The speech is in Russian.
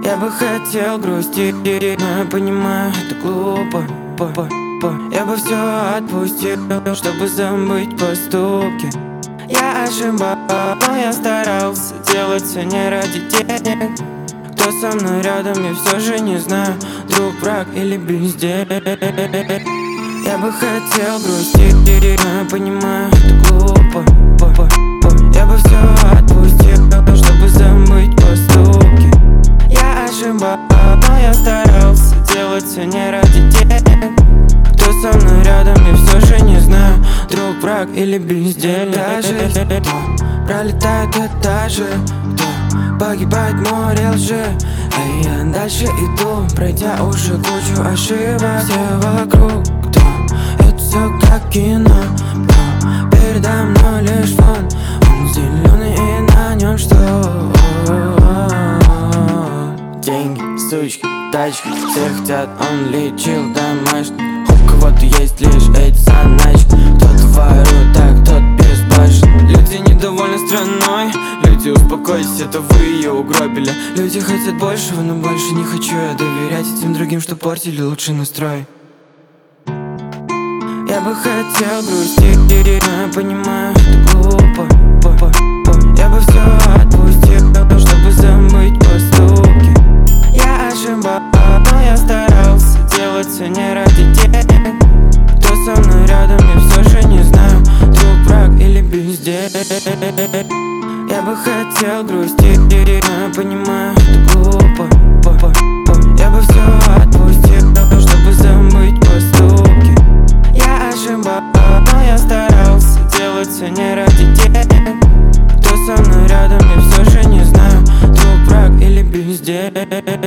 Я бы хотел грустить, но я понимаю, это глупо. Я бы все отпустил, чтобы забыть поступки. Я ошибался, но я старался делать все не ради денег. Кто со мной рядом, я все же не знаю, друг, враг или бездельник. Я бы хотел грустить, но я понимаю, это глупо. Я бы все отпустил, чтобы забыть поступки. Я ошибался, но я старался делать все не ради денег. Кто со мной рядом, я все же не знаю, друг, враг или бездельник. Даже пролетает этажи, погибает море лжи, а я дальше иду, пройдя уже кучу ошибок. Все вокруг, это все как кино, передо мной лишь фон. Он зеленый и на нем что? Деньги, сучки, тачки, все хотят, он лечил домашний. У кого-то есть лишь эти заначки. Кто-то ворует, а кто-то безбашен. Люди недовольны страной. Люди, успокойтесь, это вы ее угробили. Люди хотят большего, но больше не хочу я доверять этим другим, что портили лучший настрой. Я бы хотел грустить, но я понимаю, это глупо. Я бы все отпустил, чтобы забыть поступки. Я ошибался, но я старался делать все не ради денег. Кто со мной рядом, я все же не знаю, друг, враг или бездельник. Я бы хотел грустить, но я понимаю, это глупо. Я бы все отпустил, чтобы забыть поступки. Я ошибался, но я старался делать все не ради денег. Кто со мной рядом, я все же не знаю, друг, враг или бездельник.